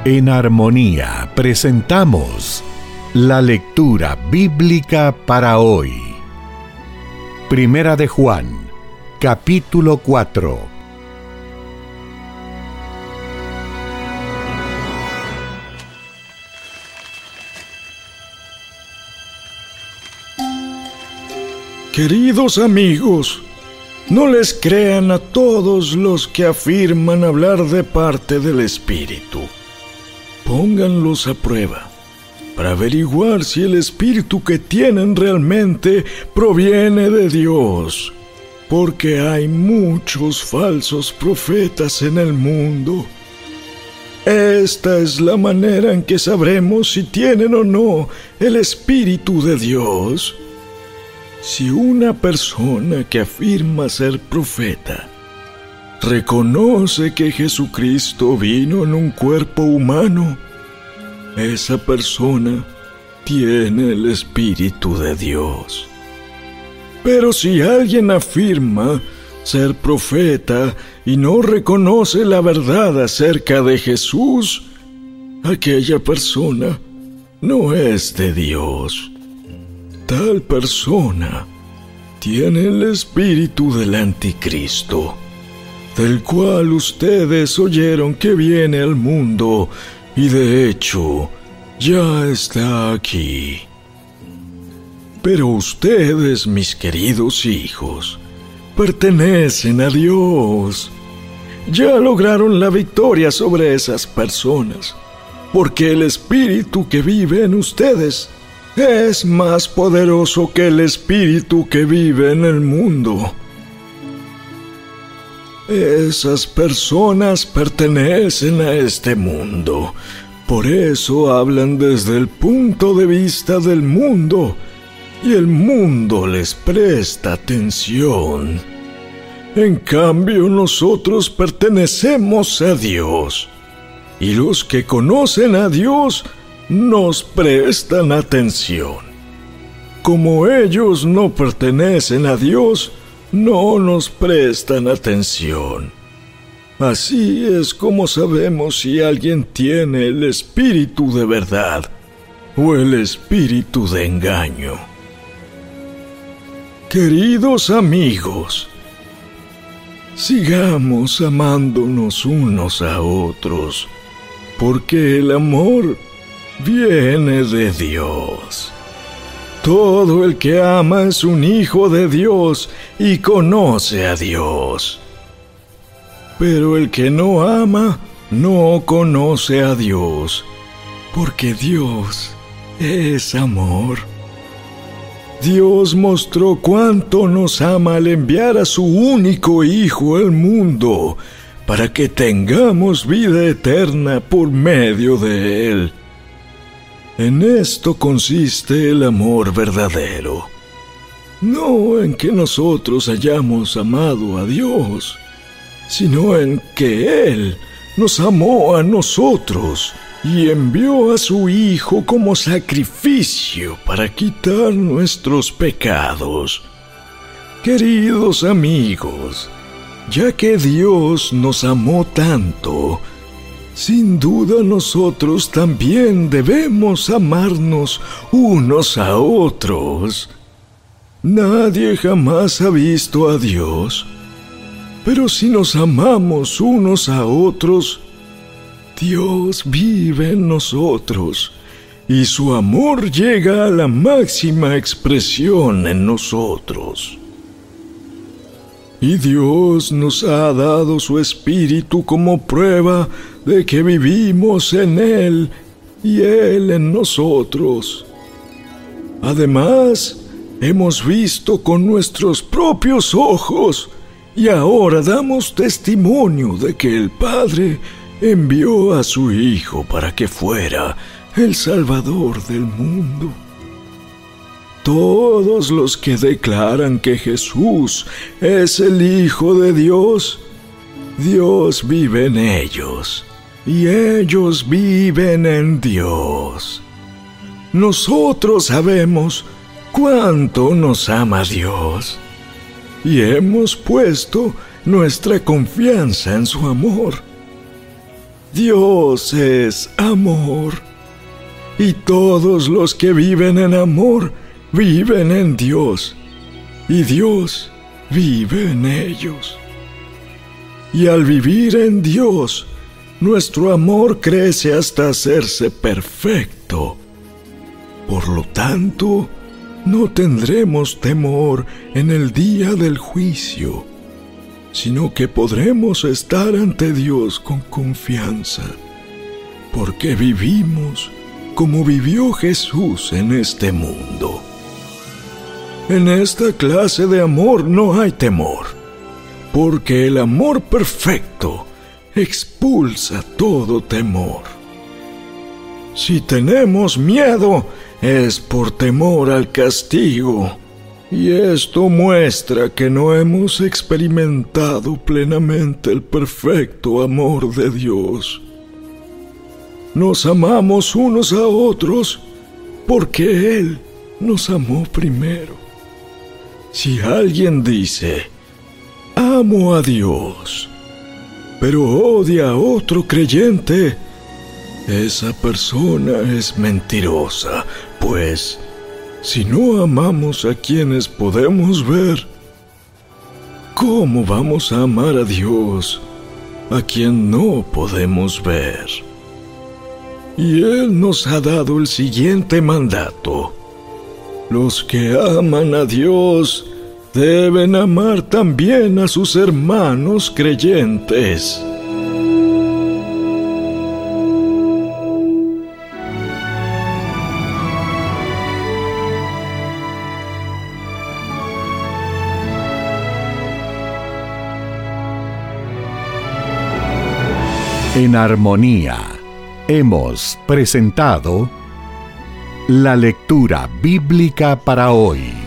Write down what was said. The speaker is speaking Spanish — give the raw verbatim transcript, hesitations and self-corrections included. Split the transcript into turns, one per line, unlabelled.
En armonía presentamos la lectura bíblica para hoy. Primera de Juan, capítulo cuatro.
Queridos amigos, no les crean a todos los que afirman hablar de parte del Espíritu. Pónganlos a prueba para averiguar si el Espíritu que tienen realmente proviene de Dios, porque hay muchos falsos profetas en el mundo. Esta es la manera en que sabremos si tienen o no el Espíritu de Dios. Si una persona que afirma ser profeta reconoce que Jesucristo vino en un cuerpo humano, esa persona tiene el Espíritu de Dios. Pero si alguien afirma ser profeta y no reconoce la verdad acerca de Jesús, aquella persona no es de Dios. Tal persona tiene el espíritu del anticristo, del cual ustedes oyeron que viene al mundo y de hecho ya está aquí. Pero ustedes, mis queridos hijos, pertenecen a Dios. Ya lograron la victoria sobre esas personas, porque el espíritu que vive en ustedes es más poderoso que el espíritu que vive en el mundo. Esas personas pertenecen a este mundo, por eso hablan desde el punto de vista del mundo, y el mundo les presta atención. En cambio, nosotros pertenecemos a Dios, y los que conocen a Dios nos prestan atención. Como ellos no pertenecen a Dios, no nos prestan atención. Así es como sabemos si alguien tiene el espíritu de verdad o el espíritu de engaño. Queridos amigos, sigamos amándonos unos a otros, porque el amor viene de Dios. Todo el que ama es un hijo de Dios y conoce a Dios. Pero el que no ama no conoce a Dios, porque Dios es amor. Dios mostró cuánto nos ama al enviar a su único Hijo al mundo, para que tengamos vida eterna por medio de Él. En esto consiste el amor verdadero, no en que nosotros hayamos amado a Dios, sino en que Él nos amó a nosotros y envió a su Hijo como sacrificio para quitar nuestros pecados. Queridos amigos, ya que Dios nos amó tanto, sin duda nosotros también debemos amarnos unos a otros. Nadie jamás ha visto a Dios, pero si nos amamos unos a otros, Dios vive en nosotros y su amor llega a la máxima expresión en nosotros. Y Dios nos ha dado su Espíritu como prueba de que vivimos en Él y Él en nosotros. Además, hemos visto con nuestros propios ojos y ahora damos testimonio de que el Padre envió a su Hijo para que fuera el Salvador del mundo. Todos los que declaran que Jesús es el Hijo de Dios, Dios vive en ellos, y ellos viven en Dios. Nosotros sabemos cuánto nos ama Dios, y hemos puesto nuestra confianza en su amor. Dios es amor, y todos los que viven en amor viven en Dios, y Dios vive en ellos. Y al vivir en Dios, nuestro amor crece hasta hacerse perfecto. Por lo tanto, no tendremos temor en el día del juicio, sino que podremos estar ante Dios con confianza, porque vivimos como vivió Jesús en este mundo. En esta clase de amor no hay temor, porque el amor perfecto expulsa todo temor. Si tenemos miedo, es por temor al castigo, y esto muestra que no hemos experimentado plenamente el perfecto amor de Dios. Nos amamos unos a otros porque Él nos amó primero. Si alguien dice, amo a Dios, pero odia a otro creyente, esa persona es mentirosa, pues si no amamos a quienes podemos ver, ¿cómo vamos a amar a Dios, a quien no podemos ver? Y Él nos ha dado el siguiente mandato: los que aman a Dios deben amar también a sus hermanos creyentes.
En armonía, hemos presentado la lectura bíblica para hoy.